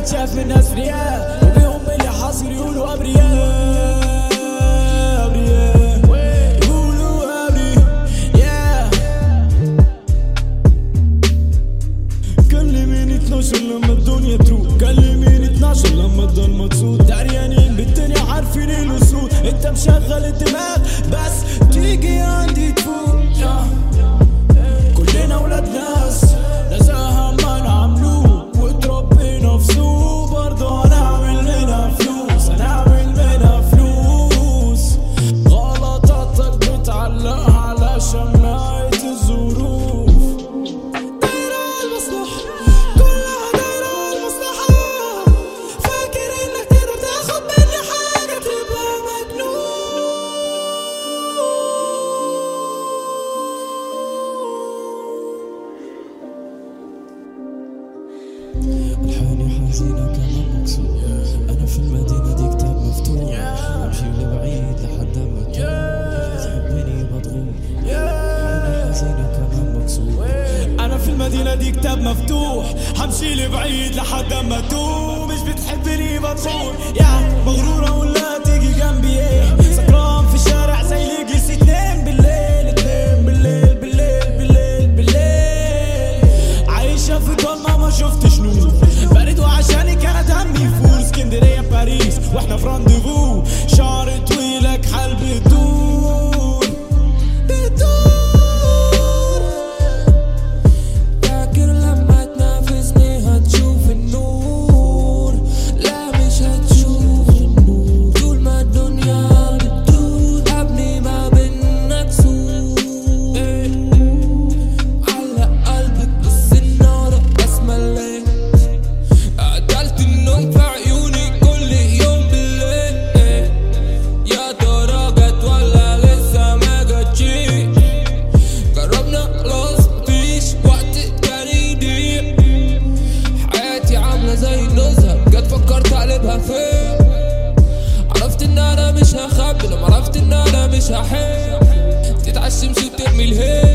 شاف من ناس رياء وبيهم اللي حاصل يقولوا ابرياء يقولوا ابرياء. كلميني 12 لما الدنيا تروق، كلميني 12 لما الضلمة تسود. دريانين بالدنيا عارفين الاسود، انت مشغل الدماغ بس تيجي عندي تفوق. كلنا ولاد ناس نزاهة ما نعملوه، وتربينا في سوق برضه هنعمل منها فلوس، هنعمل منها فلوس. غلطاتك بتعلقها على شماعة الظروف. دايرة المصلحة كلها دايرة المصلحة، فاكر انك تقدر تاخد مني حاجة تبقى مجنون. الحاني حزينة كمان مكسور، أنا في المدينة دي كتاب مفتوح، أمشي لبعيد لحد ما تحبني مضغوط. الحاني حزينة كمان مكسور، أنا في المدينة دي كتاب مفتوح، همشي لبعيد لحد ما تدوم. مش بتحبني مضغوط يا مغرورة ولا تيجي جنبي ايه؟ سكران في الشارع زي اللي جلس 2 بالليل، 2 بالليل بالليل بالليل بالليل. عايشة في ضلمة ما شفتش نور، برد وعشاني كانت همي فول. اسكندرية باريس واحنا في رانديفو، شعر طويلك حال بتدور بتدور. فاكر لما تنافسني هتشوف النور، لا مش هتشوف النور. طول ما الدنيا بتدور ابني ما بينك سور. علق قلبك بس النار بس مليت، قتلت النوم في عيوني كل يوم بالليل. يا ترى جت ولا لسه ما جتش؟ جربنا خلاص مفيش وقت تاني يضيع. حياتي عاملة زي النزهة، جت فكرت اقلبها فين. عرفت ان انا مش هخبي لما عرفت ان انا مش هحب. تتعشمش وترمي الهيل.